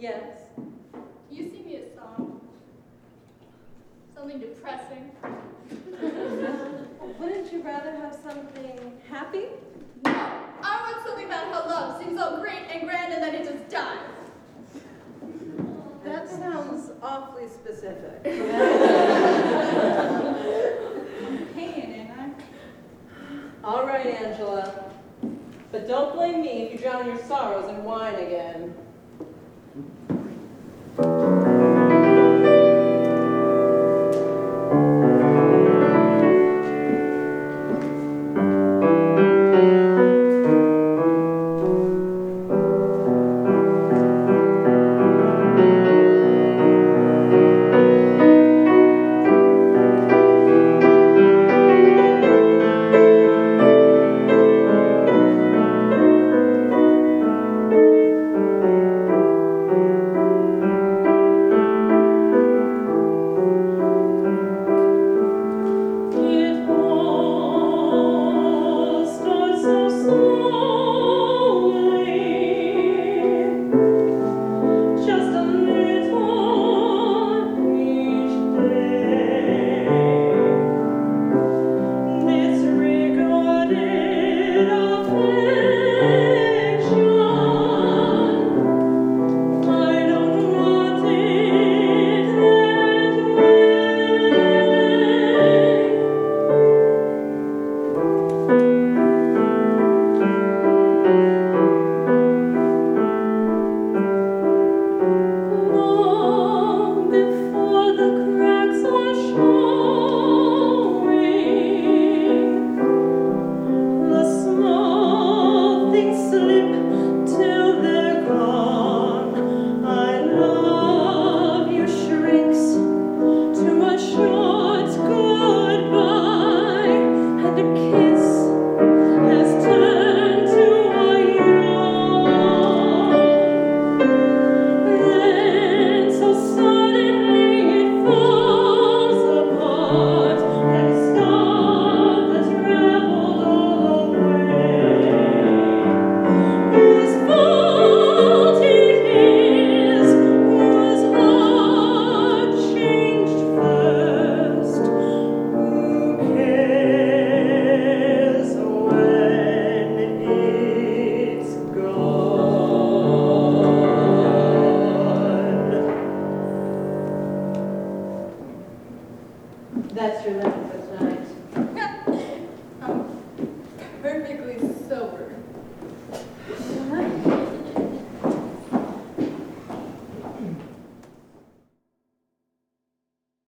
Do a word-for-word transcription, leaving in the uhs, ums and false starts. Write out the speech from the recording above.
Yes? You sing me a song. Something depressing. Wouldn't you rather have something happy? No, I want something about how love seems so great and grand and then it just dies. That sounds awfully specific. Pain, ain't I? All right, Angela. But don't blame me if you drown your sorrows in wine again.